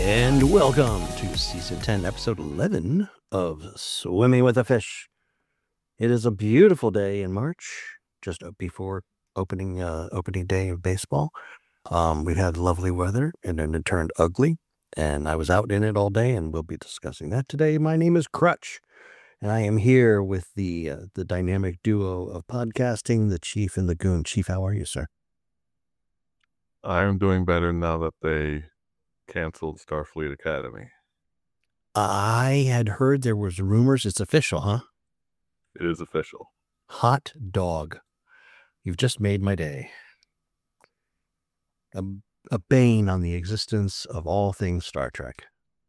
And welcome to Season 10, Episode 11 of Swimming with a Fish. It is a beautiful day in March, just before opening day of baseball. We've had lovely weather, and then it turned ugly, and I was out in it all day, and we'll be discussing that today. My name is Crutch, and I am here with the dynamic duo of podcasting, the Chief and the Goon. Chief, how are you, sir? I'm doing better now that they canceled Starfleet Academy. I had heard there was rumors. It's official, huh? It is official. Hot dog. You've just made my day. A bane on the existence of all things Star Trek.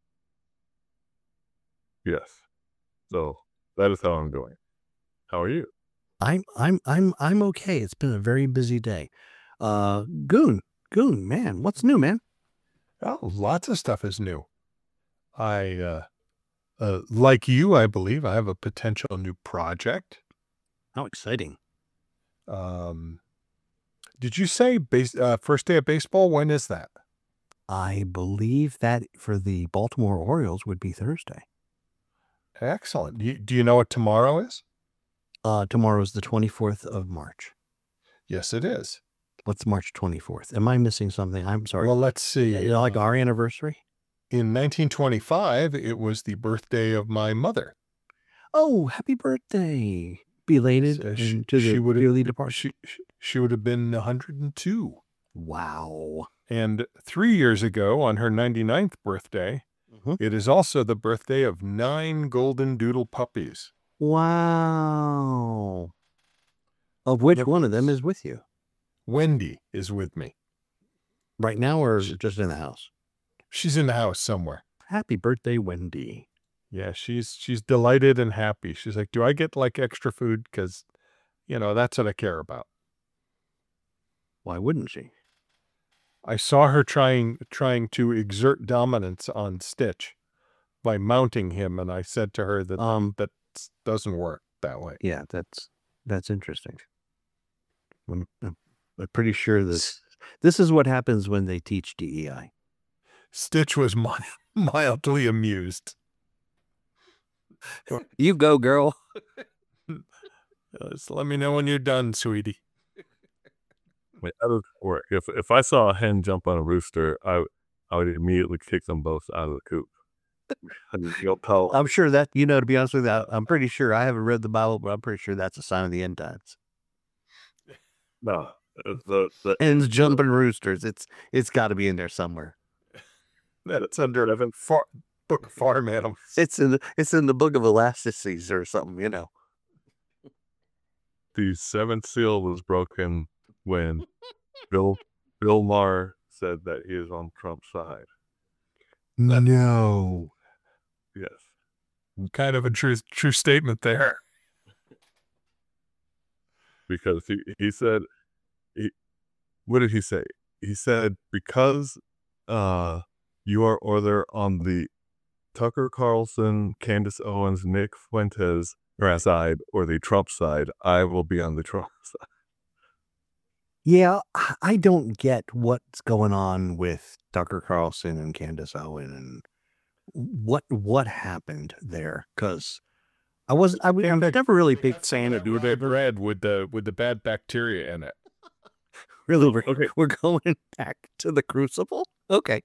Yes. So that is how I'm doing. How are you? I'm okay. It's been a very busy day. Goon, man, what's new, man? Oh, lots of stuff is new. I like you, I believe I have a potential new project. How exciting. Did you say first day of baseball? When is that? I believe that for the Baltimore Orioles would be Thursday. Excellent. Do you know what tomorrow is? Tomorrow is the 24th of March. Yes, it is. What's March 24th? Am I missing something? I'm sorry. Well, let's see. Like our anniversary? In 1925, it was the birthday of my mother. Oh, happy birthday. Belated to the dearly departed. She would have been 102. Wow. And 3 years ago, on her 99th birthday, it is also the birthday of 9 golden doodle puppies. Wow. Of which one of them is with you? Wendy is with me. Right now or just in the house? She's in the house somewhere. Happy birthday, Wendy. Yeah, she's delighted and happy. She's like, do I get like extra food? Because, that's what I care about. Why wouldn't she? I saw her trying to exert dominance on Stitch by mounting him, and I said to her that that doesn't work that way. Yeah, that's interesting. I'm pretty sure this is what happens when they teach DEI. Stitch was mildly amused. You go, girl. Just let me know when you're done, sweetie. Wait, that doesn't work. If I saw a hen jump on a rooster, I would immediately kick them both out of the coop. I'm sure that, to be honest with you, I'm pretty sure, I haven't read the Bible, but I'm pretty sure that's a sign of the end times. No, the hens jumping roosters. It's got to be in there somewhere. That's under Book of Farm Animals. It's in the Book of Elastices or something, The seventh seal was broken when Bill Maher said that he is on Trump's side. No. Yes. Kind of a true statement there. Because he said, what did he say? He said, because you are either on the Tucker Carlson, Candace Owens, Nick Fuentes side or the Trump side, I will be on the Trump side. Yeah, I don't get what's going on with Tucker Carlson and Candace Owens and what happened there, because I'm never really big fan of their bread with the bad bacteria in it. Really, we're going back to the Crucible. Okay.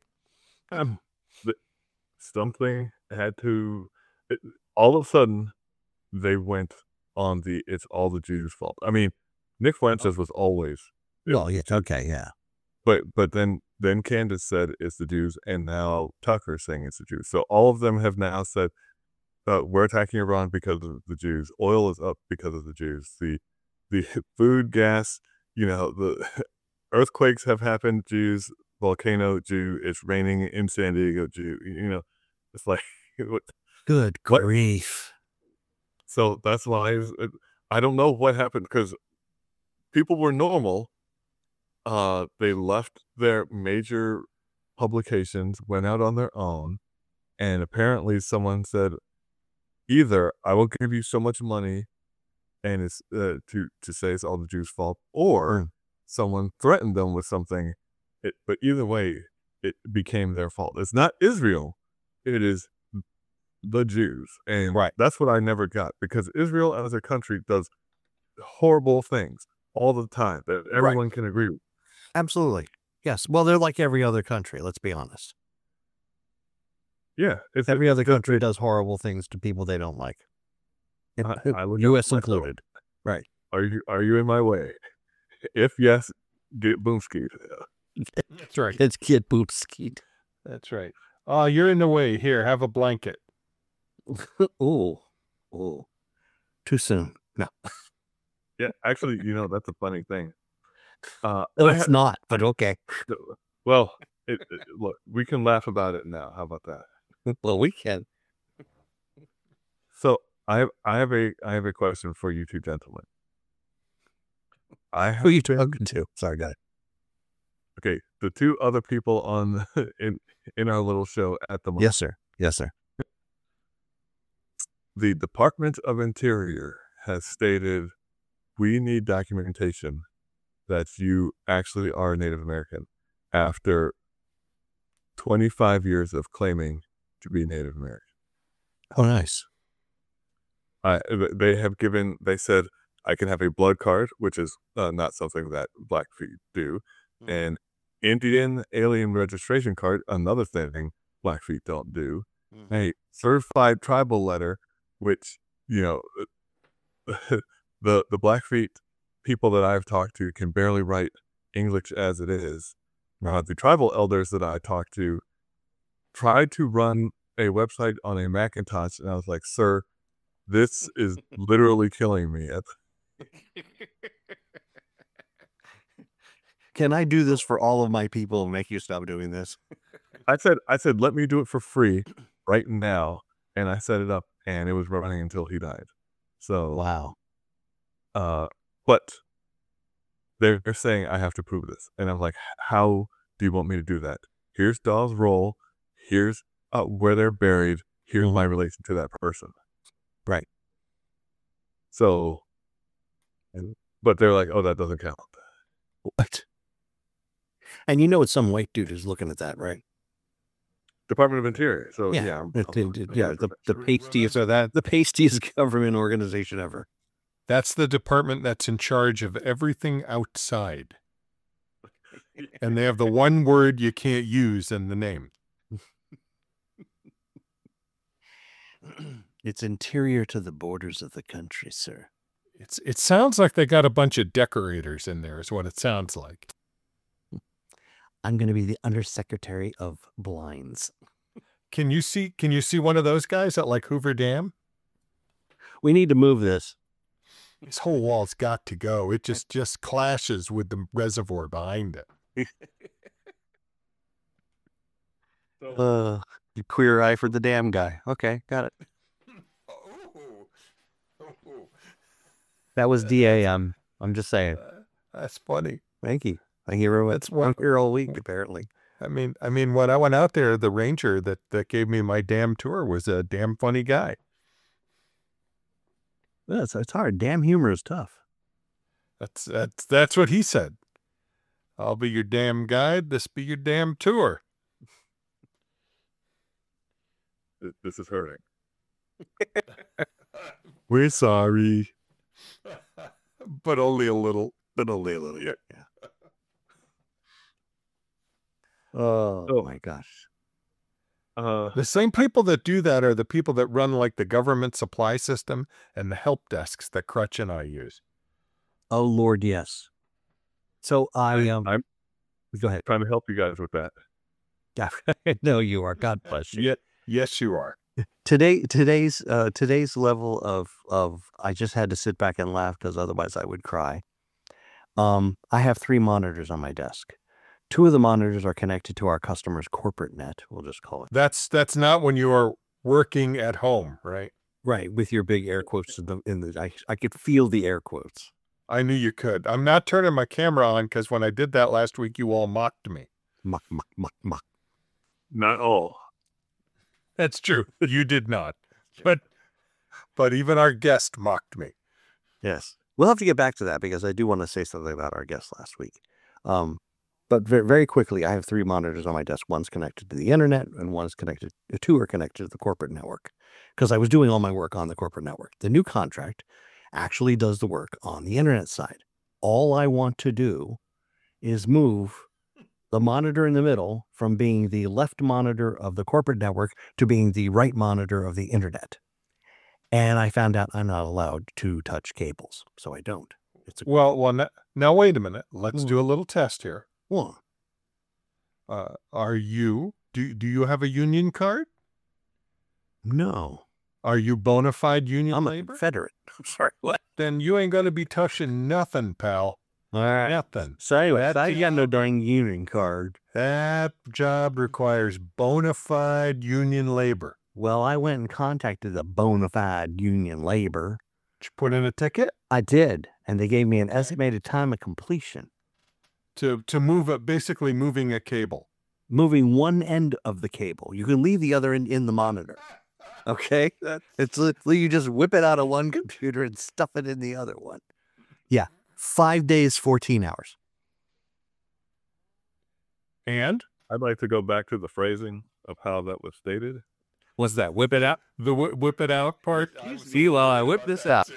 Something had to. All of a sudden, they went on the "it's all the Jews' fault." I mean, Nick Fuentes was always. Well, yeah, okay, yeah. But then Candace said it's the Jews, and now Tucker's saying it's the Jews. So all of them have now said, we're attacking Iran because of the Jews. Oil is up because of the Jews. The food, gas, the earthquakes have happened, Jews. Volcano, Jew. It's raining in San Diego, Jew. It's like... Good grief. So that's why I don't know what happened, because people were normal. They left their major publications, went out on their own, and apparently someone said, either I will give you so much money and it's to say it's all the Jews' fault, or someone threatened them with something. But either way, it became their fault. It's not Israel. It is the Jews. And Right. that's what I never got, because Israel as a country does horrible things all the time that everyone can agree with. Absolutely. Yes. Well, they're like every other country. Let's be honest. Yeah. It's Every other country does horrible things to people they don't like. I look U.S. at myself. included. Right. Are you in my way? If yes, get boomskied. That's right. It's Kid Boopski. That's right. Oh, you're in the way. Here, have a blanket. Ooh. Ooh. Too soon. No. Yeah, actually, that's a funny thing. No, it's not, but okay. Well, look, we can laugh about it now. How about that? Well, we can. So I have a question for you two gentlemen. Who are you talking to? Sorry, got it. Okay, the two other people on in our little show at the moment. Yes, sir. Yes, sir. The Department of Interior has stated, we need documentation that you actually are Native American after 25 years of claiming to be Native American. Oh, nice. They said I can have a blood card, which is not something that Blackfeet do, and Indian alien registration card, another thing Blackfeet don't do. A certified tribal letter, which the Blackfeet people that I've talked to can barely write English as it is. The tribal elders that I talked to tried to run a website on a Macintosh, and I was like, sir, this is literally killing me. Can I do this for all of my people and make you stop doing this? I said, let me do it for free right now. And I set it up, and it was running until he died. So, Wow. But they're saying I have to prove this. And I'm like, how do you want me to do that? Here's Dawes Roll. Here's where they're buried. Here's my relation to that person. Right. So, but they're like, oh, that doesn't count. What? And it's some white dude who's looking at that, right? Department of Interior. So Yeah. yeah, The pastiest or that the pastiest government organization ever. That's the department that's in charge of everything outside. And they have the one word you can't use in the name. It's interior to the borders of the country, sir. It sounds like they got a bunch of decorators in there, is what it sounds like. I'm going to be the undersecretary of blinds. Can you see one of those guys at like Hoover Dam? We need to move this. This whole wall's got to go. It just clashes with the reservoir behind it. Queer eye for the dam guy. Okay, got it. That was DA. I'm just saying. That's funny. Thank you very much. That's one here all week, apparently. I mean, when I went out there, the ranger that gave me my damn tour was a damn funny guy. Yeah, it's hard. Damn humor is tough. That's what he said. I'll be your damn guide. This be your damn tour. This is hurting. We're sorry. But only a little. Yeah. Oh my gosh. The same people that do that are the people that run like the government supply system and the help desks that Crutch and I use. Oh Lord, yes. So I'm go ahead. Trying to help you guys with that. No, you are. God bless you. Yes, you are. Today's level of I just had to sit back and laugh because otherwise I would cry. I have 3 monitors on my desk. 2 of the monitors are connected to our customer's corporate net. We'll just call it. That's not when you are working at home, right? Right, with your big air quotes I could feel the air quotes. I knew you could. I'm not turning my camera on because when I did that last week, you all mocked me. Mock. Not all. That's true. You did not. But even our guest mocked me. Yes. We'll have to get back to that because I do want to say something about our guest last week. But very quickly, I have 3 monitors on my desk. One's connected to the internet, and two are connected to the corporate network, because I was doing all my work on the corporate network. The new contract actually does the work on the internet side. All I want to do is move the monitor in the middle from being the left monitor of the corporate network to being the right monitor of the internet. And I found out I'm not allowed to touch cables, so I don't. Now wait a minute. Let's do a little test here. Well, Do you have a union card? no. Are you bona fide union I'm a labor? Confederate. I'm sorry, what? Then you ain't gonna be touching nothing, pal. All right. Nothing. So anyway, I got no darn union card. That job requires bona fide union labor. Well, I went and contacted the bona fide union labor. Did you put in a ticket? I did, and they gave me an estimated time of completion. To move basically moving a cable. Moving one end of the cable. You can leave the other end in the monitor. Okay? It's literally you just whip it out of one computer and stuff it in the other one. Yeah. 5 days, 14 hours. And? I'd like to go back to the phrasing of how that was stated. What's that? Whip it out? The whip it out part? See, while I whip this out.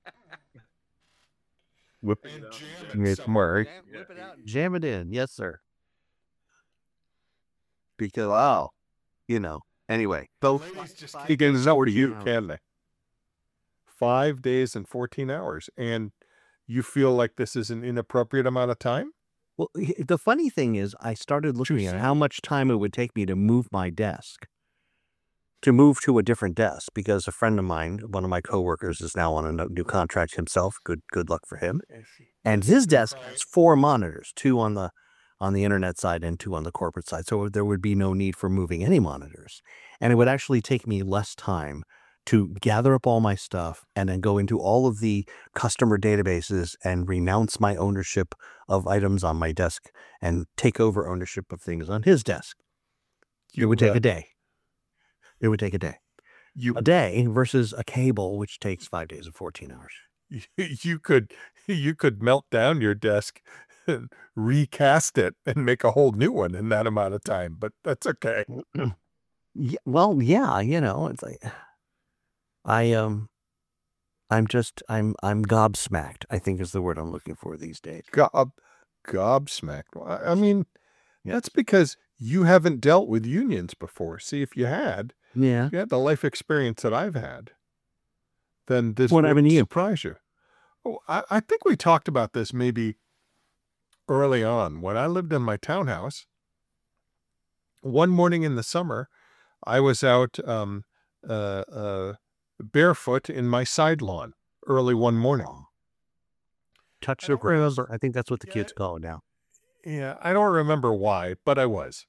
Whip And it out. jam it somewhere. Whip it out and jam it in. Yes, sir. Because, anyway. Ladies just can't get it over to you, can they? 5 days and 14 hours. And you feel like this is an inappropriate amount of time? Well, the funny thing is, I started looking at how much time it would take me to move my desk, to move to a different desk, because a friend of mine, one of my coworkers, is now on a new contract himself. Good luck for him. And his desk has 4 monitors, 2 on the internet side and 2 on the corporate side. So there would be no need for moving any monitors. And it would actually take me less time to gather up all my stuff and then go into all of the customer databases and renounce my ownership of items on my desk and take over ownership of things on his desk. It would take a day. It would take a day. A day versus a cable, which takes 5 days and 14 hours. You could melt down your desk and recast it and make a whole new one in that amount of time, but that's okay. Yeah, well, yeah, it's like I'm gobsmacked, I think is the word I'm looking for these days. Gobsmacked. I mean, that's because you haven't dealt with unions before. See, if you had, Yeah. if you had the life experience that I've had, then this What happened to wouldn't you? surprise you. Oh, I think we talked about this maybe early on. When I lived in my townhouse, one morning in the summer, I was out barefoot in my side lawn early one morning. Touch I the don't remember. grass. I think that's what the kids call it now. Yeah, I don't remember why, but I was.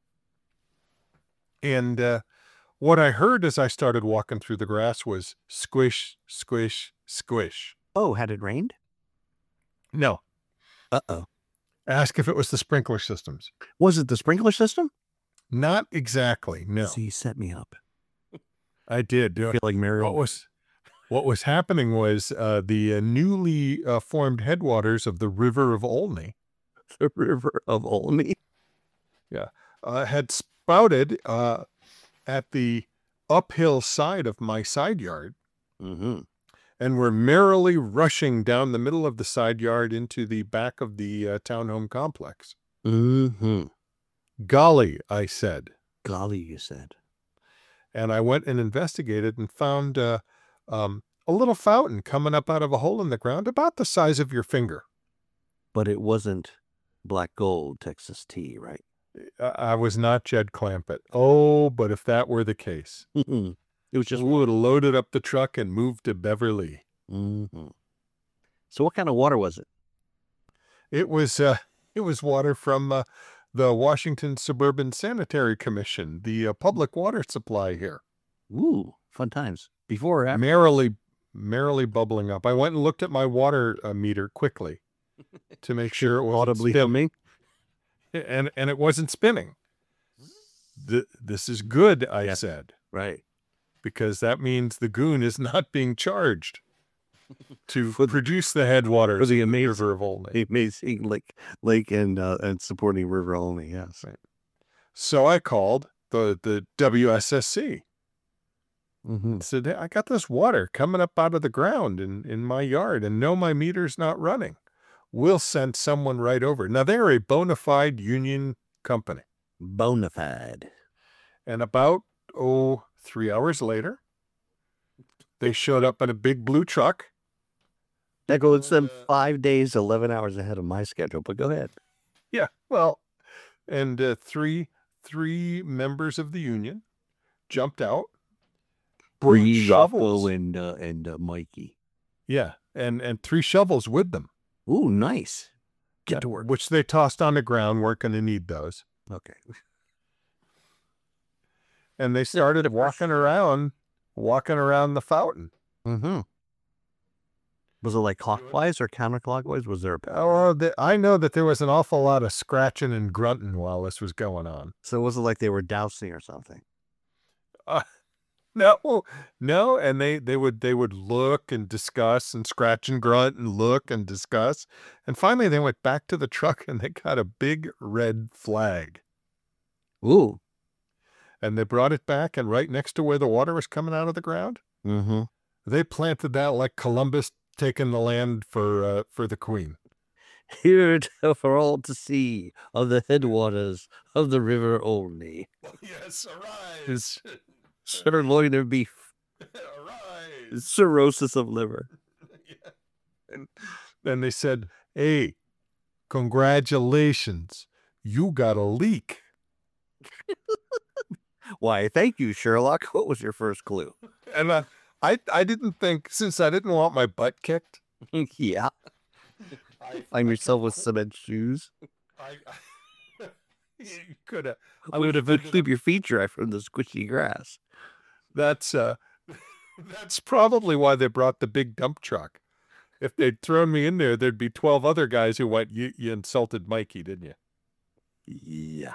And what I heard as I started walking through the grass was squish, squish, squish. Oh, had it rained? No. Uh-oh. Ask if it was the sprinkler systems. Was it the sprinkler system? Not exactly, no. So you set me up. I did. I feel like Mario. What was happening was the newly formed headwaters of the River of Olney. The River of Olney. Had spouted at the uphill side of my side yard Mm-hmm. and were merrily rushing down the middle of the side yard into the back of the townhome complex. Mm-hmm. Golly, I said. Golly, you said. And I went and investigated and found a little fountain coming up out of a hole in the ground about the size of your finger. But it wasn't black gold Texas tea, right? I was not Jed Clampett. Oh, but if that were the case, Mm-hmm. It was just. we would have loaded up the truck and moved to Beverly. Mm-hmm. So what kind of water was it? It was water from the Washington Suburban Sanitary Commission, the public water supply here. Ooh, fun times. Before or after? Merrily bubbling up. I went and looked at my water meter quickly to make sure it wasn't Audibly spinning. humming? And it wasn't spinning. This is good, I Yeah. said, Right. because that means the goon is not being charged. to For the- produce the headwaters for the of River of Olney. Amazing lake and supporting river only. Yes. Right. So I called the WSSC. Mm-hmm. Said, "Hey, I got this water coming up out of the ground in my yard, and no, my meter's not running. We'll send someone right over." Now, they're a bona fide union company. Bona fide. And about, 3 hours later, they showed up in a big blue truck. That goes them 5 days, 11 hours ahead of my schedule. But go ahead. Yeah, well, and three members of the union jumped out. brought shovels. and Mikey. Yeah, and 3 shovels with them. Ooh, nice. Get to work. Which they tossed on the ground. Weren't going to need those. Okay. And they started walking around the fountain. Mm-hmm. Was it like clockwise or counterclockwise? Was there I know that there was an awful lot of scratching and grunting while this was going on. so was it like they were dousing or something? No, and they would look and discuss and scratch and grunt and look and discuss. And finally they went back to the truck and they got a big red flag. Ooh. And they brought it back, and right next to where the water was coming out of the ground, Mm-hmm. they planted that like Columbus taking the land for the Queen. Here for all to see of the headwaters of the river only. Yes, arise. Sirloin of beef. Arise. Cirrhosis of liver. And then they said, "Hey, congratulations, you got a leak." Why, thank you, Sherlock. What was your first clue? And I didn't think, since I didn't want my butt kicked. Yeah. Find yourself with cement shoes. You could have. I would have keep your feet dry from the squishy grass. That's probably why they brought the big dump truck. If they'd thrown me in there, there'd be 12 other guys who went, you insulted Mikey, didn't you? Yeah.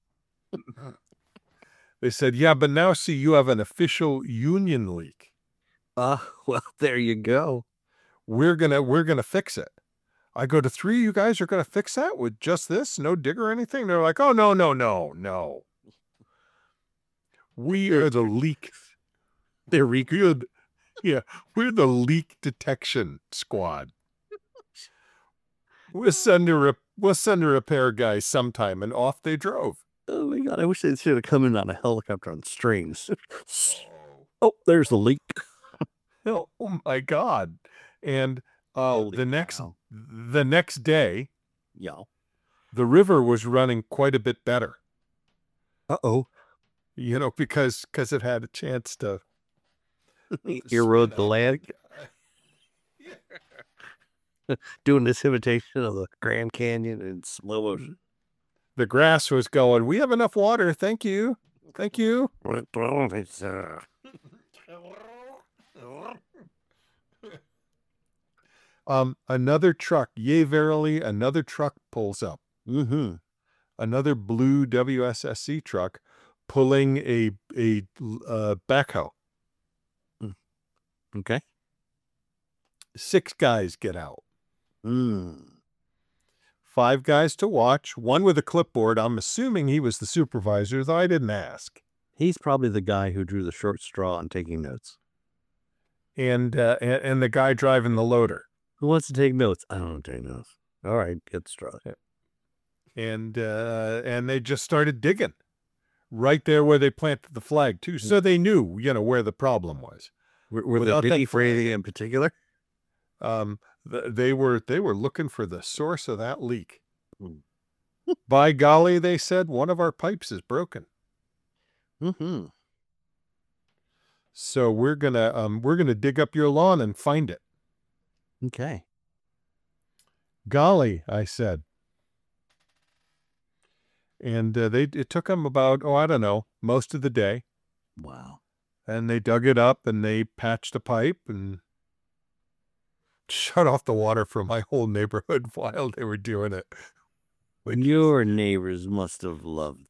They said, "Yeah, but now see, you have an official union leak. Well, there you go. We're gonna fix it." I go, "To 3 of you guys are gonna fix that with just this, no dig or anything?" They're like, "Oh, no. We are the leak. They're good. Yeah, we're the leak detection squad. We'll send a repair guy sometime," and off they drove. Oh my God, I wish they should have come in on a helicopter on strings. Oh, there's the leak. Oh my God! And Holy the cow. next day, Yeah. the river was running quite a bit better. Uh-oh. Because it had a chance to Erode spin the out. land. Doing this imitation of the Grand Canyon in slow motion. The grass was going, "We have enough water, thank you. Another truck, yea verily, another truck pulls up. Mm-hmm. Another blue WSSC truck pulling a backhoe. Okay. 6 guys get out. Mm. 5 guys to watch, 1 with a clipboard. I'm assuming he was the supervisor, though I didn't ask. He's probably the guy who drew the short straw on taking notes. And the guy driving the loader. Who wants to take notes? I don't want to take notes. All right, get the straw. And they just started digging right there where they planted the flag too. So they knew, where the problem was. Were they Without that digging for anything in particular? They were looking for the source of that leak. Hmm. By golly, they said, one of our pipes is broken. Mm-hmm. So we're gonna dig up your lawn and find it. Okay. Golly, I said. And it took them about, I don't know, most of the day. Wow. And they dug it up and they patched a pipe and shut off the water from my whole neighborhood while they were doing it. Your neighbors must have loved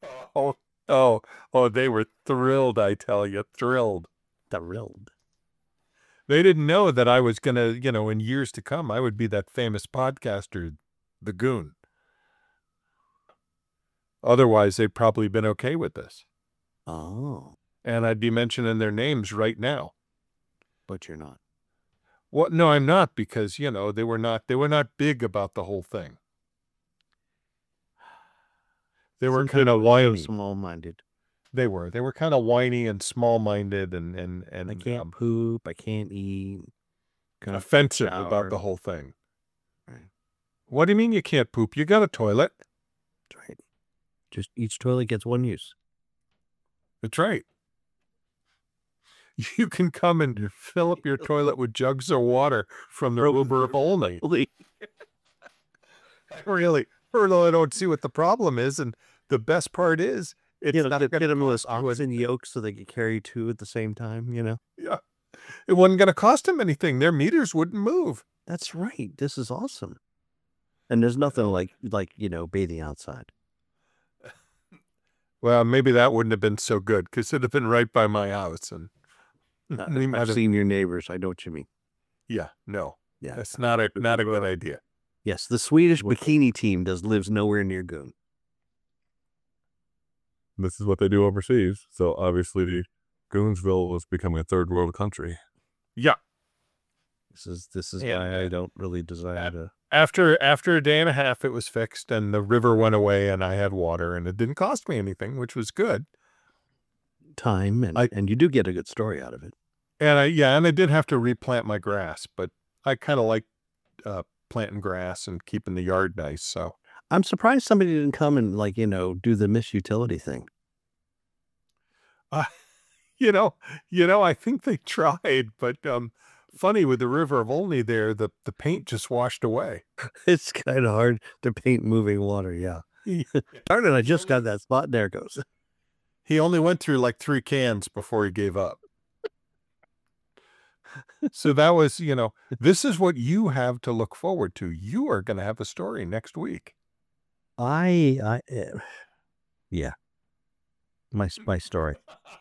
Oh, they were thrilled, I tell you, thrilled. thrilled. They didn't know that I was gonna, in years to come, I would be that famous podcaster, the Goon. Otherwise, they'd probably been okay with this, Oh, and I'd be mentioning their names right now. but you're not. Well, no, I'm not, because they were not big about the whole thing. They were kind of whiny. Small-minded. They were kind of whiny and small-minded and I can't poop. I can't eat. Couldn't offensive shower. about the whole thing. Right. What do you mean you can't poop? You got a toilet. That's right. Just each toilet gets one use. That's right. You can come and fill up your toilet with jugs of water from the river of Olney. I don't see what the problem is, and the best part is it's not get going them to this oxen yoke so they could carry two at the same time. Yeah, it wasn't going to cost them anything. Their meters wouldn't move. That's right. This is awesome. And there's nothing like bathing outside. Well, maybe that wouldn't have been so good, because it'd have been right by my house, and we might I've have. seen your neighbors. I know what you mean. Yeah, no, Yeah. that's not a good idea. Yes, the Swedish bikini team lives nowhere near Goon. This is what they do overseas. So obviously, Goonsville was becoming a third world country. Yeah. This is Yeah. why I don't really desire to. After a day and a half, it was fixed, and the river went away, and I had water, and it didn't cost me anything, which was good. Time and you do get a good story out of it. And I did have to replant my grass, but I kind of like planting grass and keeping the yard nice. So I'm surprised somebody didn't come and do the Miss Utility thing. I think they tried, but funny with the river of Olney there, the paint just washed away. It's kind of hard to paint moving water. Yeah. Darn it! I just got that spot. There it goes. He only went through like 3 cans before he gave up. So that was, this is what you have to look forward to. You are going to have a story next week. Yeah. My story.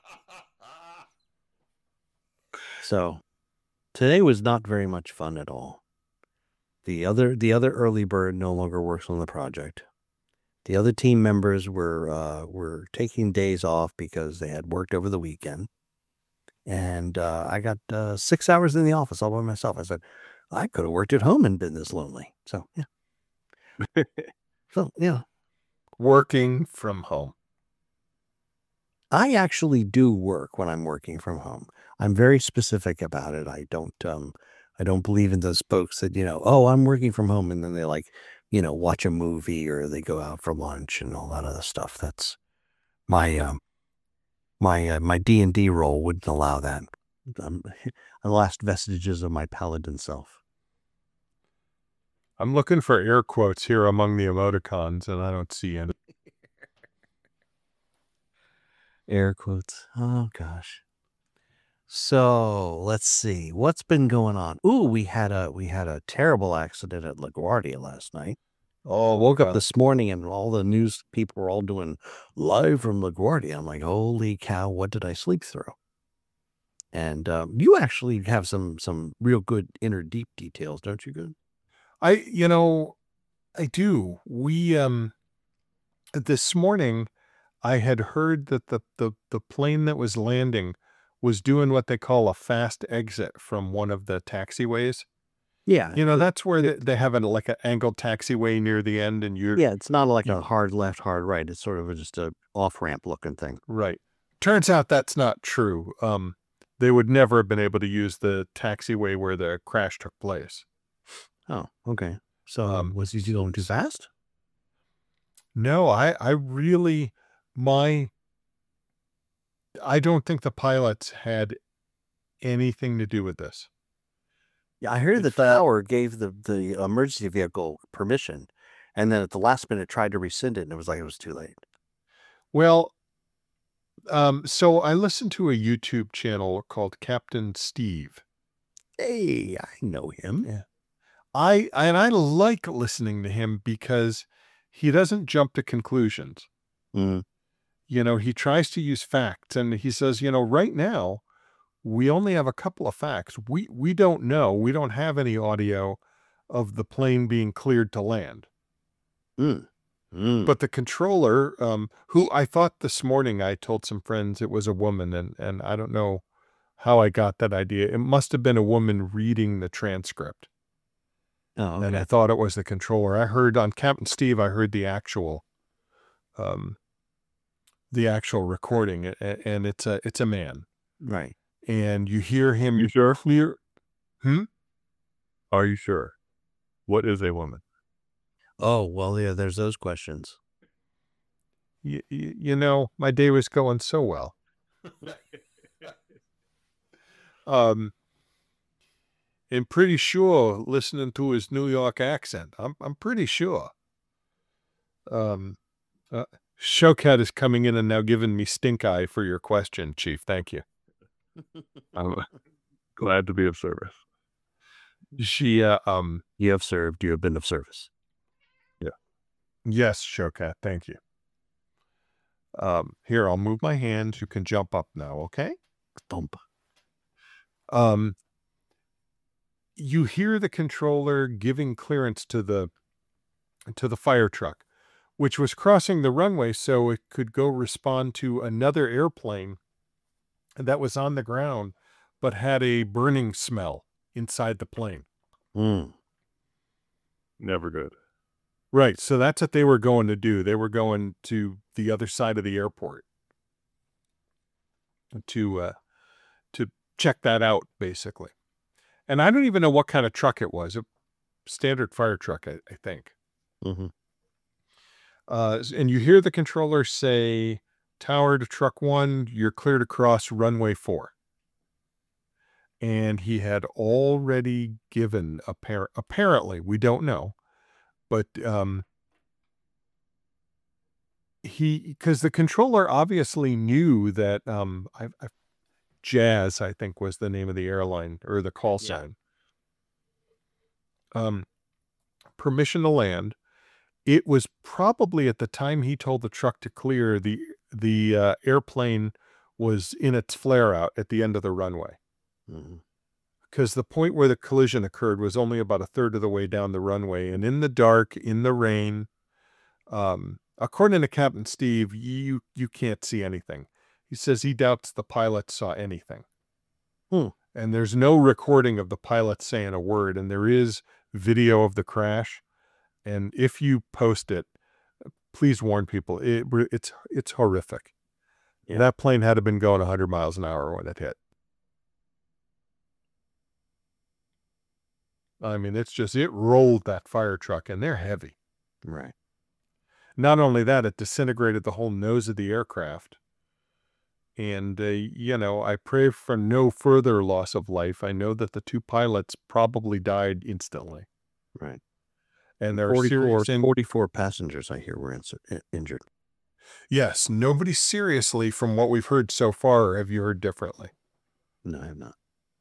So today was not very much fun at all. The other early bird no longer works on the project. The other team members were taking days off because they had worked over the weekend. And I got 6 hours in the office all by myself. I said, I could have worked at home and been this lonely. So, yeah. So, yeah. Working from home. I actually do work when I'm working from home. I'm very specific about it. I don't believe in those folks that, I'm working from home, and then they watch a movie or they go out for lunch and all that other stuff. That's my D&D role wouldn't allow that. The last vestiges of my paladin self. I'm looking for air quotes here among the emoticons, and I don't see any. Air quotes. Oh gosh. So let's see what's been going on. Ooh, we had a terrible accident at LaGuardia last night. Oh, Woke up this morning and all the news people were all doing live from LaGuardia. I'm like, holy cow, what did I sleep through? And you actually have some real good inner deep details, don't you? Good. I do. We this morning I had heard that the plane that was landing was doing what they call a fast exit from one of the taxiways. Yeah. That's where they have an angled taxiway near the end, and yeah, it's not like a hard left, hard right. It's sort of just a off-ramp looking thing. Right. Turns out that's not true. They would never have been able to use the taxiway where the crash took place. Oh, okay. So was he going too fast? No, I really, I don't think the pilots had anything to do with this. Yeah, I heard the tower gave the emergency vehicle permission, and then at the last minute tried to rescind it, and it was too late. Well, so I listened to a YouTube channel called Captain Steve. Hey, I know him. Yeah. I like listening to him because he doesn't jump to conclusions. Mm. He tries to use facts, and he says, right now we only have a couple of facts. We don't know. We don't have any audio of the plane being cleared to land. But the controller, who I thought this morning, I told some friends it was a woman, and I don't know how I got that idea. It must have been a woman reading the transcript. Oh, And okay. I thought it was the controller. I heard on Captain Steve, I heard the actual recording, and it's a man, Right. and you hear him You sure? clear. Are you sure? What is a woman? Oh, well, yeah, there's those questions. You know, my day was going so well. And pretty sure listening to his New York accent, I'm pretty sure. Showcat is coming in and now giving me stink eye for your question, Chief. Thank you. I'm glad to be of service. She, You have served. You have been of service. yes, Showcat. Thank you. Here, I'll move my hands. You can jump up now, okay? Thump. You hear the controller giving clearance to the fire truck, which was crossing the runway so it could go respond to another airplane that was on the ground but had a burning smell inside the plane. Never good. Right, so that's what they were going to do. They were going to the other side of the airport to check that out, basically. And I don't even know what kind of truck it was. A standard fire truck, I think. Mm-hmm. And you hear the controller say, "Tower to truck 1, you're clear to cross runway 4." And he had already given, apparently, we don't know, but because the controller obviously knew that Jazz, I think, was the name of the airline or the call sign. Permission to land. It was probably at the time he told the truck to clear, the airplane was in its flare out at the end of the runway. Because the point where the collision occurred was only about a third of the way down the runway, and in the dark, in the rain, according to Captain Steve, you can't see anything. He says he doubts the pilot saw anything. And there's no recording of the pilot saying a word, and there is video of the crash. And if you post it, please warn people. It's horrific. Yeah. That plane had to have been going 100 miles an hour when it hit. I mean, it rolled that fire truck, and they're heavy. Right. Not only that, it disintegrated the whole nose of the aircraft. And, I pray for no further loss of life. I know that the 2 pilots probably died instantly. Right. And there are serious 44 passengers, I hear, were injured. Yes, nobody seriously, from what we've heard so far. Or have you heard differently? No, I have not.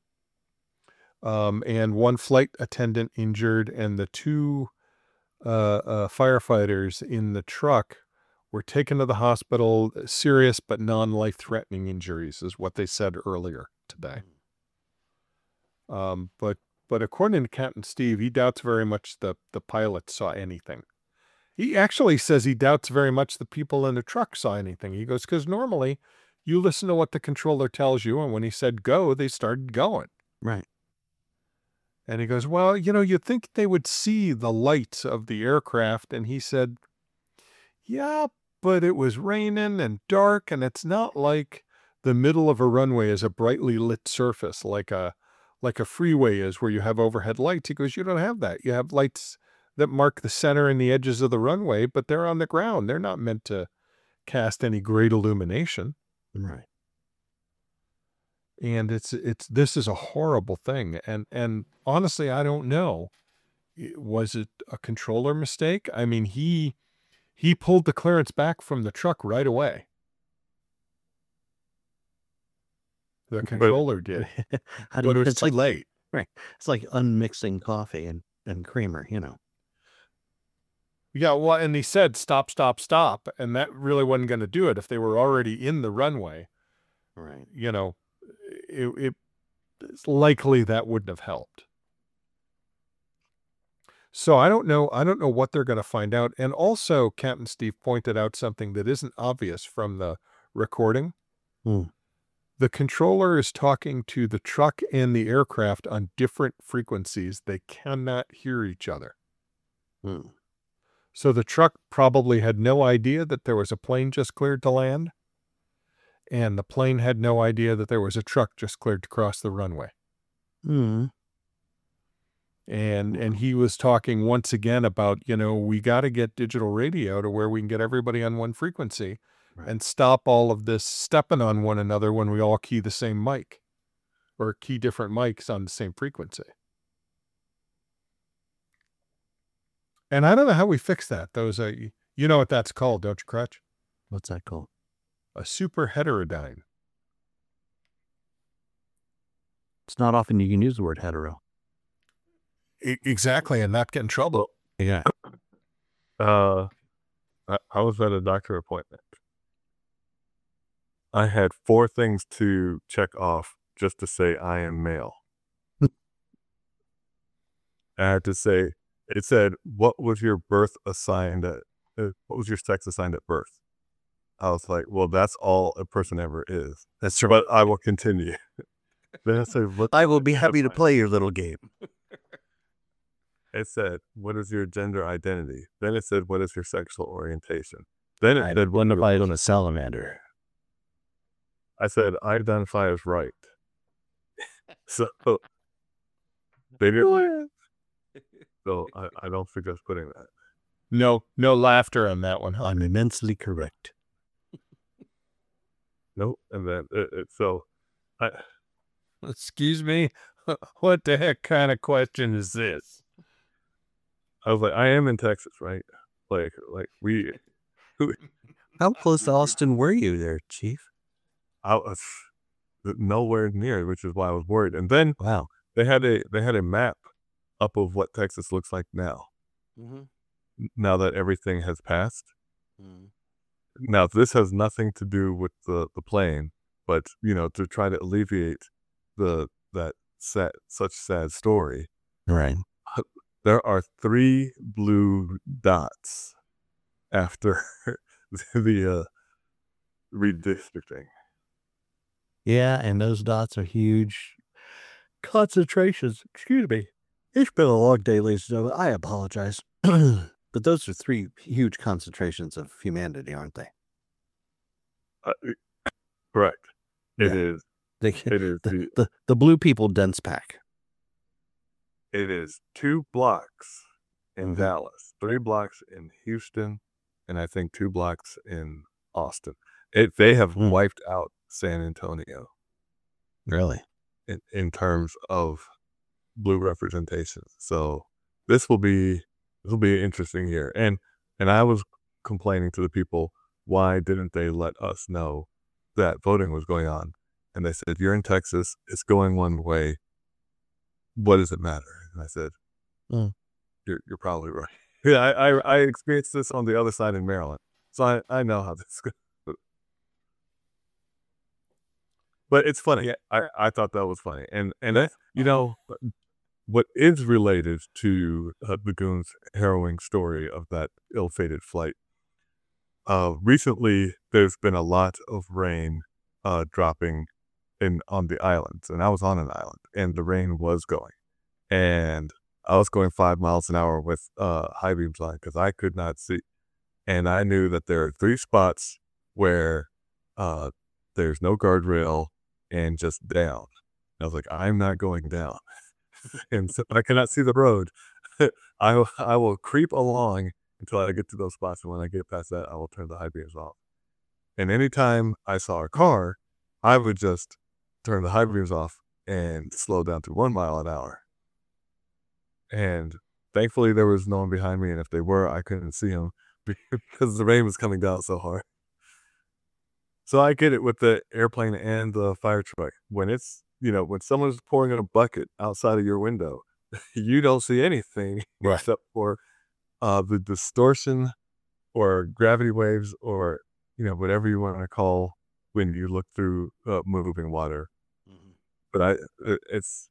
And 1 flight attendant injured, and the 2 firefighters in the truck were taken to the hospital. Serious but non-life-threatening injuries is what they said earlier today. But according to Captain Steve, he doubts very much the pilot saw anything. He actually says he doubts very much the people in the truck saw anything. He goes, because normally you listen to what the controller tells you, and when he said go, they started going. Right. And he goes, well, you'd think they would see the lights of the aircraft. And he said, yeah, but it was raining and dark, and it's not like the middle of a runway is a brightly lit surface like a freeway is, where you have overhead lights. He goes, you don't have that. You have lights that mark the center and the edges of the runway, but they're on the ground. They're not meant to cast any great illumination. Right. And this is a horrible thing. And honestly, I don't know. Was it a controller mistake? I mean, he pulled the clearance back from the truck right away. The controller did. How do But you, it was it's too like late. Right. It's like unmixing coffee and creamer, Yeah, well, and he said stop, stop, stop, and that really wasn't going to do it. If they were already in the runway, Right. it's likely that wouldn't have helped. So I don't know what they're going to find out. And also, Captain Steve pointed out something that isn't obvious from the recording. Hmm. The controller is talking to the truck and the aircraft on different frequencies. They cannot hear each other. Hmm. So the truck probably had no idea that there was a plane just cleared to land. And the plane had no idea that there was a truck just cleared to cross the runway. Hmm. And he was talking once again about, we got to get digital radio to where we can get everybody on one frequency and stop all of this stepping on one another when we all key the same mic or key different mics on the same frequency. And I don't know how we fix that. Those are, you know what that's called, don't you, Crutch? What's that called? A super heterodyne. It's not often you can use the word hetero. Exactly, and not get in trouble. Yeah. I was at a doctor appointment. I had 4 things to check off just to say I am male. I had to say, it said, what was your birth assigned at, what was your sex assigned at birth? I was like, well, that's all a person ever is. That's true. But I will continue. Then it said, I will be happy to play your little game. It said, what is your gender identity? Then it said, what is your sexual orientation? Then it said, what identify on a salamander. I said, I identify as right. So they didn't. So I don't suggest putting that. No laughter on that one, huh? I'm immensely correct. Nope. And then Excuse me? What the heck kind of question is this? I was like, I am in Texas, right? Like we. How close to Austin were you there, Chief? I was nowhere near, which is why I was worried. And then Wow. they had a map up of what Texas looks like now. Mm-hmm. Now that everything has passed. Mm. Now this has nothing to do with the plane, but to try to alleviate such sad story. Right. There are 3 blue dots after the redistricting. Yeah, and those dots are huge concentrations. Excuse me. It's been a long day, ladies and gentlemen. I apologize. But those are 3 huge concentrations of humanity, aren't they? Correct. It Yeah. is. It is. The blue people dense pack. It is 2 blocks in Mhm. Dallas, 3 blocks in Houston, and I think 2 blocks in Austin. They have Mm. wiped out San Antonio Really? in terms of blue representation. So this will be an interesting year. And I was complaining to the people, why didn't they let us know that voting was going on? And they said, you're in Texas, it's going one way. What does it matter? And I said, you're probably right. Yeah, I experienced this on the other side in Maryland, so I know how this goes. But it's funny. Yeah. I thought that was funny, and what is related to the Goon's harrowing story of that ill-fated flight. Recently, there's been a lot of rain dropping on the islands, and I was on an island, and the rain was going, and I was going 5 miles an hour with high beams on because I could not see, and I knew that there are 3 spots where there's no guardrail and just down. And I was like, I'm not going down, and so I cannot see the road. I will creep along until I get to those spots, and when I get past that, I will turn the high beams off. And anytime I saw a car, I would just turn the high beams off and slow down to 1 mile an hour. And thankfully, there was no one behind me, and if they were, I couldn't see them because the rain was coming down so hard. So I get it with the airplane and the fire truck. When it's, when someone's pouring in a bucket outside of your window, you don't see anything except for the distortion or gravity waves or, whatever you want to call when you look through moving water. But it's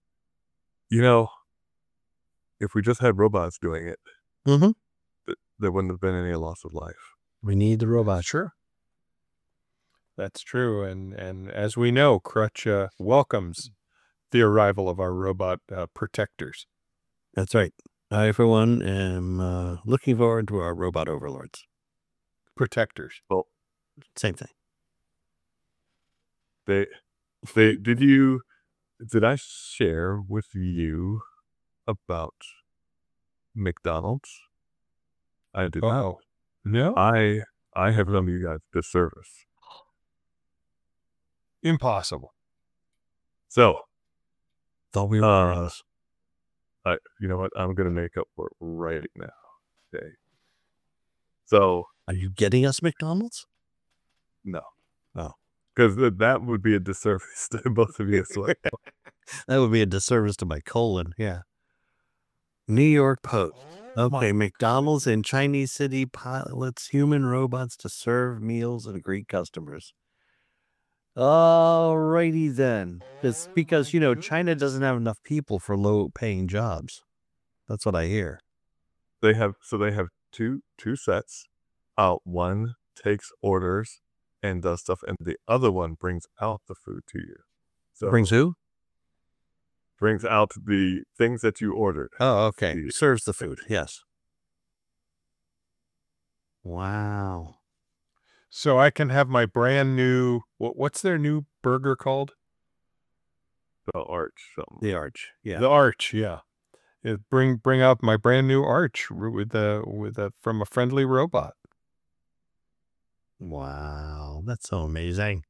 if we just had robots doing it, Mm-hmm. there wouldn't have been any loss of life. We need the robots. Sure. That's true. And as we know, Crutch welcomes the arrival of our robot protectors. That's right. I, for one, am looking forward to our robot overlords. Protectors. Well, Same thing. did I share with you about McDonald's? I did not. Oh, no? I have done you guys disservice. Impossible. So, Thought we were friends. you know what? I'm gonna make up for it right now. Okay. So Are you getting us McDonald's? no. Oh. Because that would be a disservice to both of you as well. That would be a disservice to my colon. Yeah. New York Post. Okay, McDonald's in Chinese City pilots human robots to serve meals and greet customers. Alrighty then. It's because, China doesn't have enough people for low-paying jobs. That's what I hear. They have two sets. One takes orders and does stuff, and the other one brings out the food to you. So Brings who? brings out the things that you ordered. Oh, okay. The- Serves the food. Yes. Wow. So I can have my brand new, what's their new burger called? The arch. Something. The Arch. Yeah. The Arch, yeah. Bring out my brand new Arch from a friendly robot. Wow. That's so amazing.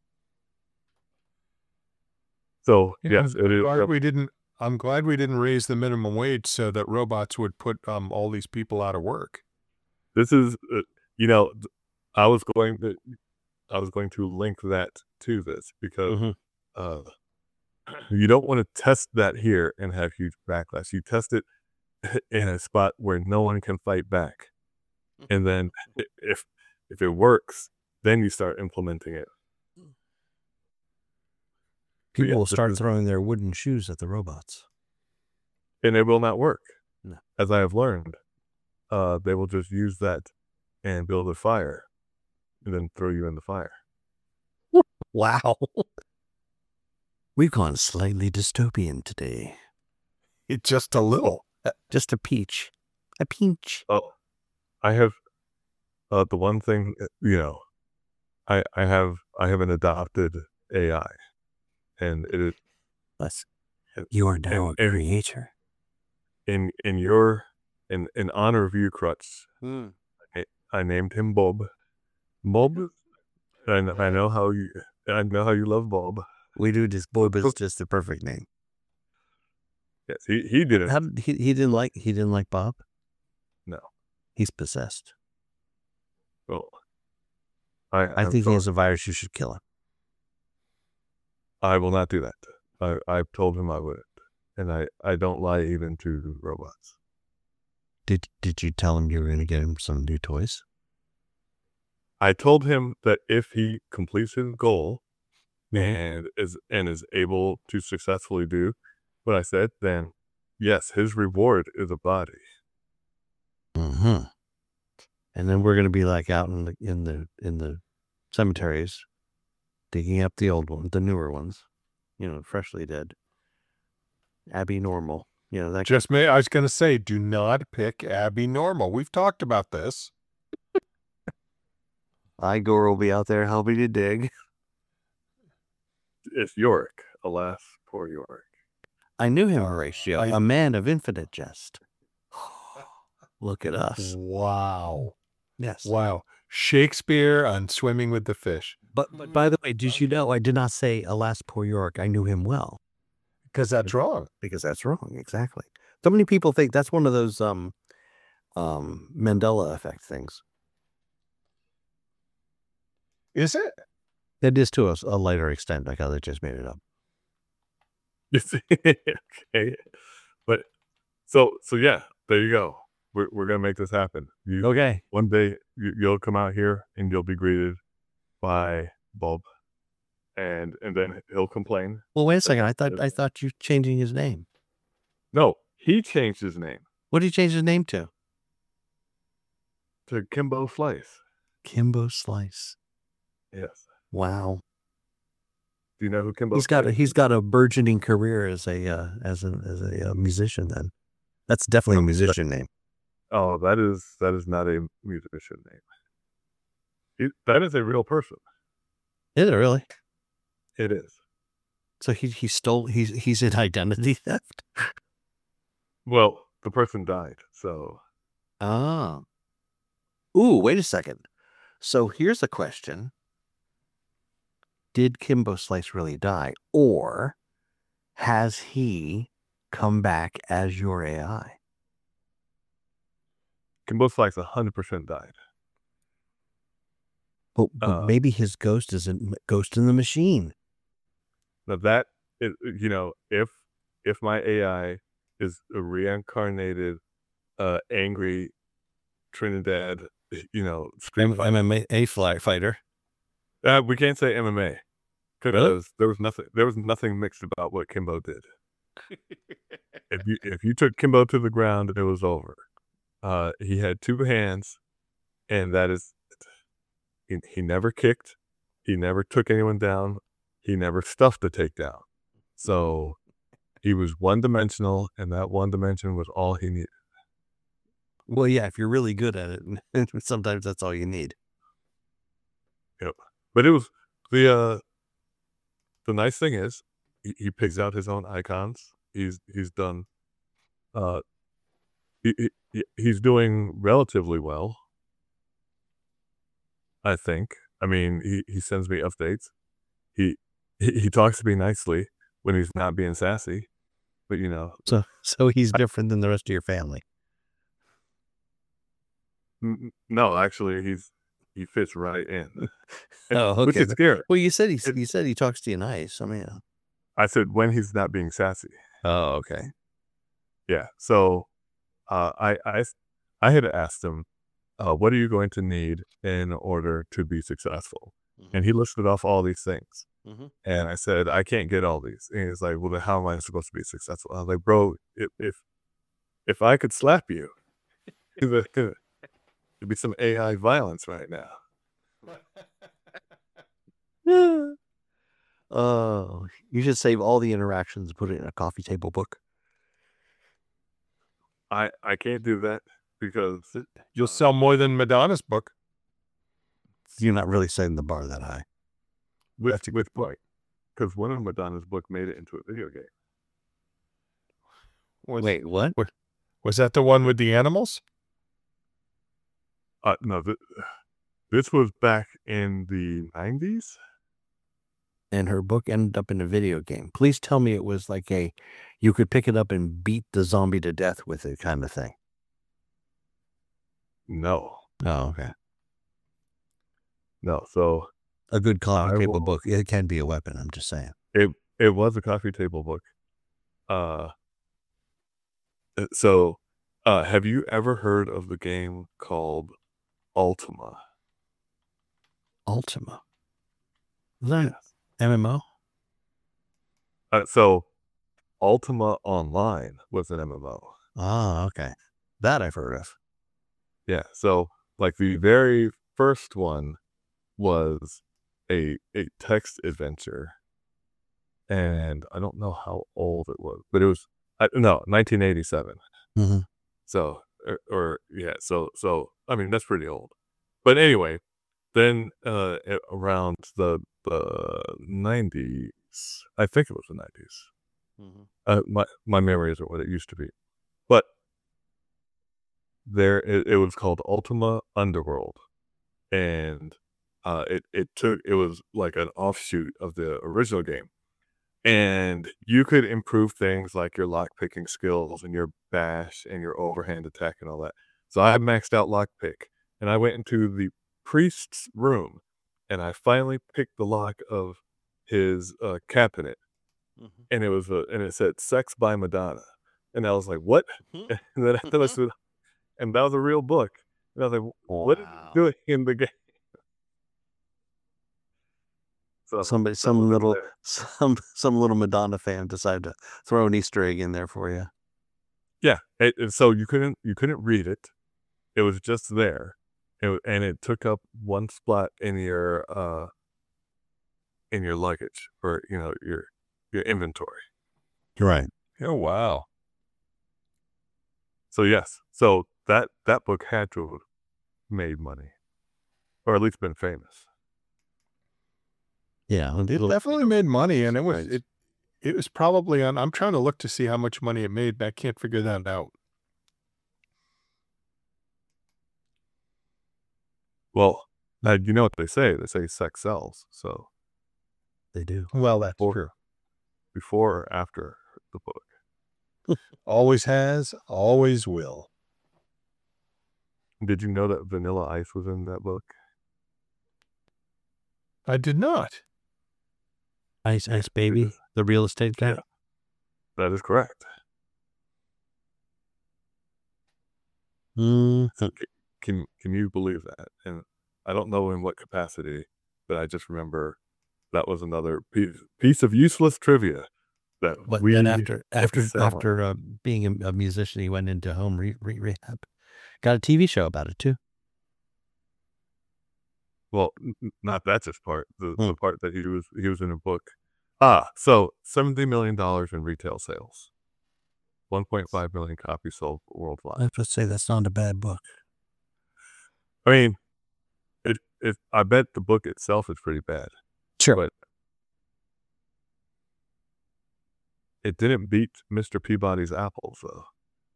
So Yeah, yes, it is. I'm glad we didn't raise the minimum wage so that robots would put all these people out of work. This is, I was going to link that to this because you don't want to test that here and have huge backlash. You test it in a spot where no one can fight back, and then if it works, then you start implementing it. People yeah, will this start is- throwing their wooden shoes at the robots. And it will not work. No. As I have learned, they will just use that and build a fire, and then throw you in the fire. Wow. We've gone slightly dystopian today. It's just a little. Just a peach. A peach. Oh, I have the one thing, I have an adopted AI, and it is Plus, you are now a and- creator. in honor of you, Crutch. I named him Bob. Bob. I know how you love Bob. We do this. Bob is just the perfect name. Yes, he did it. How did, he didn't like Bob? No. He's possessed. Well, I think he has a virus. You should kill him. I will not do that. I've told him I wouldn't, and I don't lie even to robots. Did you tell him you were going to get him some new toys? I told him that if he completes his goal and is able to successfully do what I said, then yes, his reward is a body. Mm-hmm. And then we're going to be like out in the cemeteries, digging up the old ones, the newer ones, freshly dead. Abby Normal, that. Just me. I was going to say, do not pick Abby Normal. We've talked about this. Igor will be out there helping you dig. It's Yorick, alas, poor Yorick. I knew him, Horatio, I- a man of infinite jest. Look at us. Wow. Yes. Wow. Shakespeare on Swimming with the Fish. But by the way, did you know I did not say, alas, poor Yorick, I knew him well. Because that's wrong. Because that's wrong, exactly. So many people think that's one of those Mandela effect things. Is it? It is to a lighter extent, like others just made it up. You see? Okay. But so yeah, there you go. We're gonna make this happen. Okay. One day you'll come out here and you'll be greeted by Bob. and then he'll complain. Well, wait a second. I thought you changing his name. No, he changed his name What did he change his name to? to Kimbo Slice. Kimbo Slice. Yes. Wow. Do you know who Kimbo? He's got a burgeoning career as a musician. Then that's definitely a musician name. Oh, that is not a musician name. That is a real person. Is it really? It is. So he stole. He's in identity theft. Well, the person died, so. Oh. Ooh, wait a second. So here's a question. Did Kimbo Slice really die? Or has he come back as your AI? Kimbo Slice 100% died. But maybe his ghost is a ghost in the machine. Now that is, if my AI is a reincarnated, angry Trinidad, street fighter. MMA fighter. We can't say MMA because there was nothing mixed about what Kimbo did. If you took Kimbo to the ground, it was over. He had 2 hands, and that is it. He never kicked. He never took anyone down. He never stuffed a takedown. So he was one-dimensional, and that one dimension was all he needed. Well, yeah, if you're really good at it, sometimes that's all you need. Yep. But it was the nice thing is he picks out his own icons. He's done he's doing relatively well, I think. I mean, he sends me updates. He talks to me nicely when he's not being sassy. But So he's different than the rest of your family. No, actually he fits right in. Oh, okay. Which is scary. Well, you said he talks to you nice. I mean, I said when he's not being sassy. oh, okay. Yeah. So I had asked him, what are you going to need in order to be successful? Mm-hmm. And he listed off all these things. Mm-hmm. And I said, I can't get all these. And he's like, well, then how am I supposed to be successful? I was like, bro, if I could slap you, there'd be some AI violence right now. Oh, you should save all the interactions and put it in a coffee table book. I can't do that because You'll sell more than Madonna's book. You're not really setting the bar that high. with point. Because one of Madonna's book made it into a video game. Wait, what? Was that the one with the animals? No, this was back in the 90s. And her book ended up in a video game. Please tell me it was like you could pick it up and beat the zombie to death with it kind of thing. No. Oh, okay. No, so a good coffee table book. It can be a weapon. I'm just saying. It was a coffee table book. So have you ever heard of the game called Ultima? Ultima. Is that MMO? So Ultima Online was an MMO. Ah, okay. That I've heard of. Yeah. So like the very first one was a text adventure, and I don't know how old it was, but it was 1987. Mm-hmm. So so I mean that's pretty old. But anyway, then around the 90s, I think it was the 90s. Mm-hmm. My memory isn't what it used to be, but it was called Ultima Underworld, and it was like an offshoot of the original game, and you could improve things like your lockpicking skills and your bash and your overhand attack and all that. So I maxed out lockpick, and I went into the priest's room, and I finally picked the lock of his cabinet, and it said "Sex by Madonna," and I was like, "What?" And then I stood, and that was a real book, and I was like, "What is it doing in the game?" So some that wasn't little there. some little Madonna fan decided to throw an Easter egg in there for you. Yeah, so you couldn't read it. It was just there, and it took up one spot in your luggage, or your inventory. Right. Oh, wow. So yes, so that book had to have made money, or at least been famous. Yeah. It definitely made money, and Right. it was probably on. I'm trying to look to see how much money it made, but I can't figure that out. Well, now you know what they say. They say sex sells. So They do. Well, that's Or- true. before or after the book. Always has, always will. Did you know that Vanilla Ice was in that book? I did not. Ice Baby, the real estate guy. Yeah. That is correct. Mm. Can you believe that? And I don't know in what capacity, but I just remember that was another piece of useless trivia that But we then after excel. being a musician, he went into home rehab. Got a TV show about it too. Well, not that's his part. The Hmm. part that he was in a book. So $70 million in retail sales. 1.5 million copies sold worldwide. I have to say that's not a bad book. I mean, I bet the book itself is pretty bad. Sure. But it didn't beat Mr. Peabody's apples, though.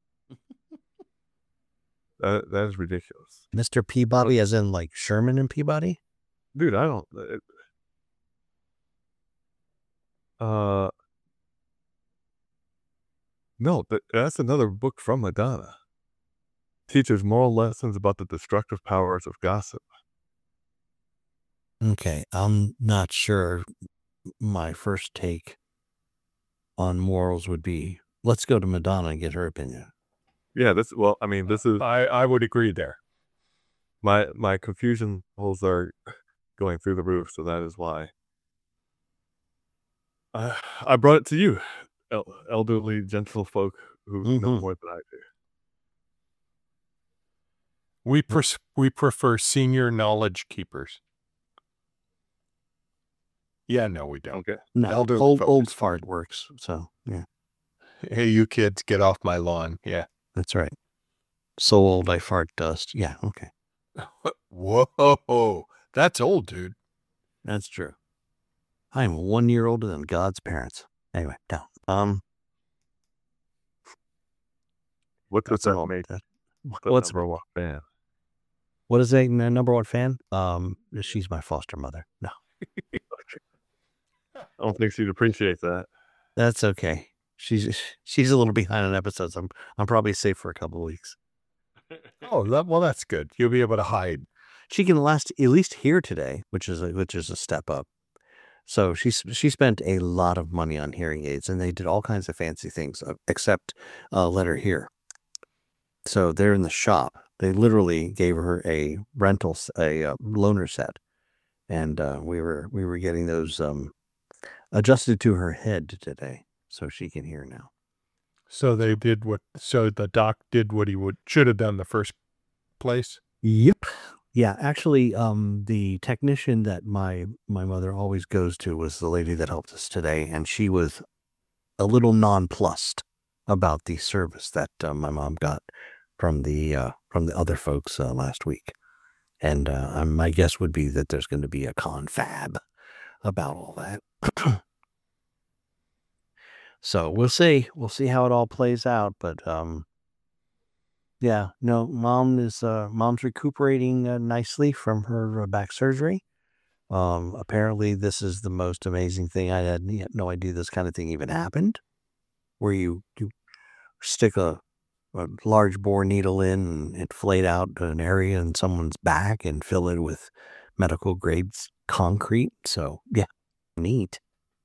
That is ridiculous. Mr. Peabody, as in like Sherman and Peabody? Dude, I don't... no, that's another book from Madonna. Teaches moral lessons about the destructive powers of gossip. Okay, I'm not sure my first take on morals would be, let's go to Madonna and get her opinion. Yeah, this is... I would agree there. My confusion levels are going through the roof, so that is why. I brought it to you, elderly gentlefolk who know Mhm. more than I do. We prefer senior knowledge keepers. Yeah, no, we don't. Okay. No, Elderly old folks. fart works. So yeah, Hey, you kids, get off my lawn. Yeah. that's right. So old I fart dust. Yeah, okay, Whoa, that's old, dude. that's true. I am 1 year older than God's parents. Anyway, down. What does That's an that old. make That, the what's number one fan? what is a number one fan? She's my foster mother. No, I don't think she'd appreciate that. that's okay. She's a little behind on episodes. I'm probably safe for a couple of weeks. Oh, well, that's good. You'll be able to hide. She can at least hear today, which is a step up. So she spent a lot of money on hearing aids, and they did all kinds of fancy things except let her hear. So they're in the shop. They literally gave her a loaner set, and we were getting those adjusted to her head today, so she can hear now. So the doc did what he should have done the first place. Yep. Yeah, actually, the technician that my mother always goes to was the lady that helped us today, and she was a little nonplussed about the service that my mom got from the other folks last week. And my guess would be that there's going to be a confab about all that. So we'll see how it all plays out, but yeah, no, mom's recuperating nicely from her back surgery. Apparently this is the most amazing thing. I had no idea this kind of thing even happened, where you stick a large bore needle in and inflate out an area in someone's back and fill it with medical grade concrete. So yeah, neat.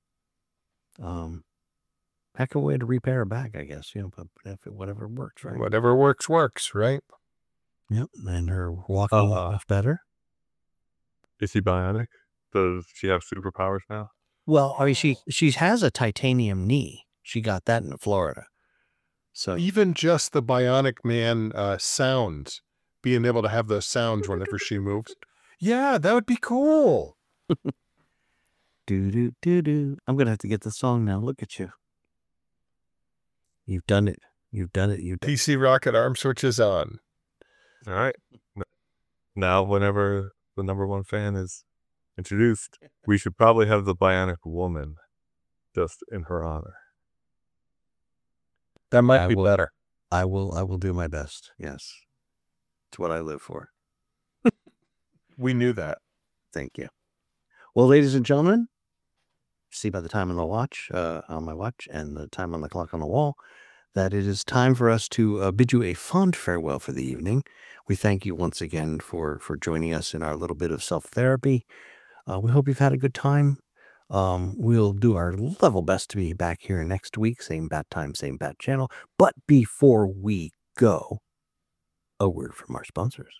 Heck of a way to repair a back, I guess. But whatever works, right? Whatever works, right? Yep, and her walking off better. Is he bionic? Does she have superpowers now? Well, I mean, she has a titanium knee. She got that in Florida. So Even just the Bionic Man sounds, being able to have those sounds whenever she moves. Yeah, that would be cool. do do do do. I'm gonna have to get the song now. Look at you. You've done it. You've done it. You've done it. PC Rocket arm switch is on. All right. Now, whenever the number one fan is introduced, we should probably have the Bionic Woman just in her honor. That might I be will- better. I will do my best. Yes. It's what I live for. We knew that. Thank you. Well, ladies and gentlemen, see by the time on the watch, on my watch, and the time on the clock on the wall, that it is time for us to bid you a fond farewell for the evening. We thank you once again for joining us in our little bit of self-therapy. We hope you've had a good time. We'll do our level best to be back here next week, same bat time, same bat channel. But before we go, a word from our sponsors.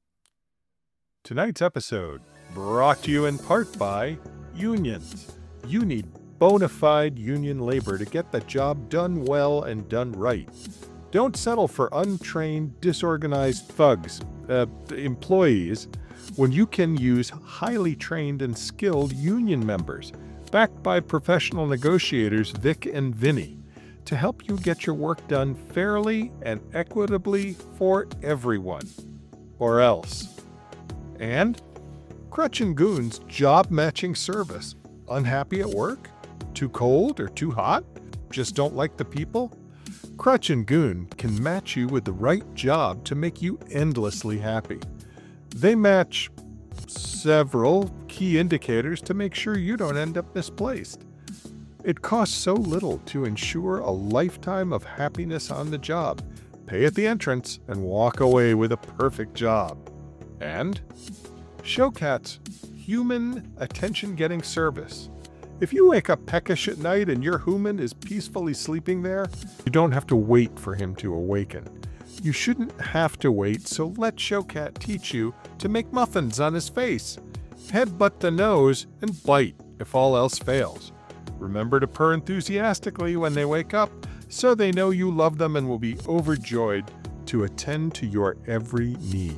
Tonight's episode brought to you in part by unions. You need bona fide union labor to get the job done well and done right. Don't settle for untrained, disorganized thugs, employees, when you can use highly trained and skilled union members, backed by professional negotiators Vic and Vinny, to help you get your work done fairly and equitably for everyone. Or else. And Crutch and Goon's job matching service. Unhappy at work? Too cold or too hot? Just don't like the people? Crutch and Goon can match you with the right job to make you endlessly happy. They match several key indicators to make sure you don't end up misplaced. It costs so little to ensure a lifetime of happiness on the job. Pay at the entrance and walk away with a perfect job. And Showcat's human attention-getting service. If you wake up peckish at night and your human is peacefully sleeping there, you don't have to wait for him to awaken. You shouldn't have to wait, so let Showcat teach you to make muffins on his face. Headbutt the nose and bite if all else fails. Remember to purr enthusiastically when they wake up, so they know you love them and will be overjoyed to attend to your every need.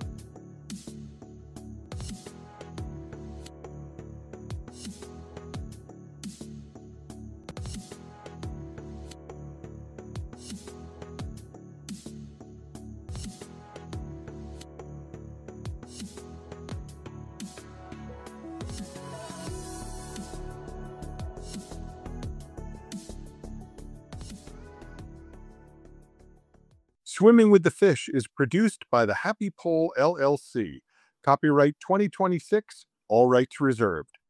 Swimming with the Fish is produced by the Happy Pole LLC. Copyright 2026, all rights reserved.